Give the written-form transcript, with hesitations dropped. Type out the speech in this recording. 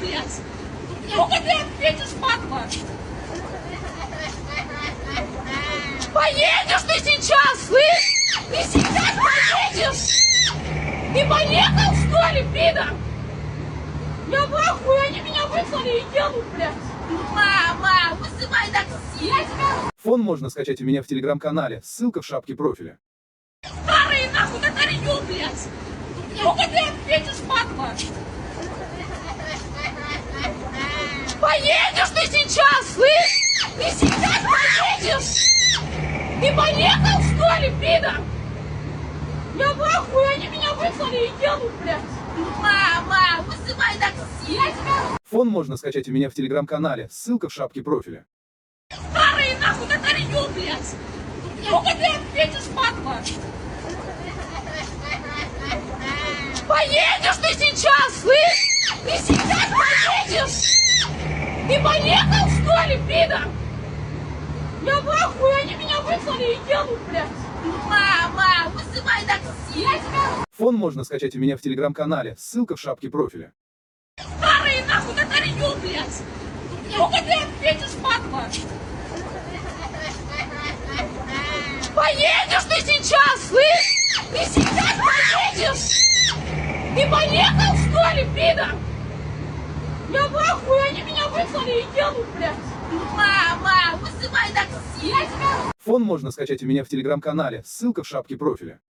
блядь! Ну-ка ты ответишь, падла! Поедешь ты сейчас, слышь? Ты сейчас поедешь! Ты поехал, что ли, пидор? Я в ахуе, они меня выслали и едут, блядь! Мама, вызывай такси! Я тебя... Фон можно скачать у меня в телеграм-канале, ссылка в шапке профиля. Старые нахуй татарью, блядь! Ну-ка ты ответишь, падла! Поедешь ты сейчас, слышь? Ты сейчас поедешь! Ты поехал, что ли, пидор? Я в ахуе, они меня выслали и едут, блядь! Мама, вызывай такси! Я тебя... Фон можно скачать у меня в телеграм-канале, ссылка в шапке профиля. Старые нахуй татарью, блядь! Ну-ка ты ответишь, падла! Поедешь ты сейчас, слышь? Ты сейчас поедешь! Ты поехал, что ли, пидор? Я в ахуе, они меня выслали и едут, блядь! Мама, вызывай такси! Я тебя... Фон можно скачать у меня в телеграм-канале, ссылка в шапке профиля. Старые нахуй татарью, блядь! Ну-ка ты ответишь, падла! Поедешь ты сейчас, слышь? Ты сейчас поедешь! Ты поехал, что ли, пидор? Я в ахуе, они меня выслали и едут, блядь! Мама, вызывай такси! Я тебя... Фон можно скачать у меня в телеграм-канале, ссылка в шапке профиля.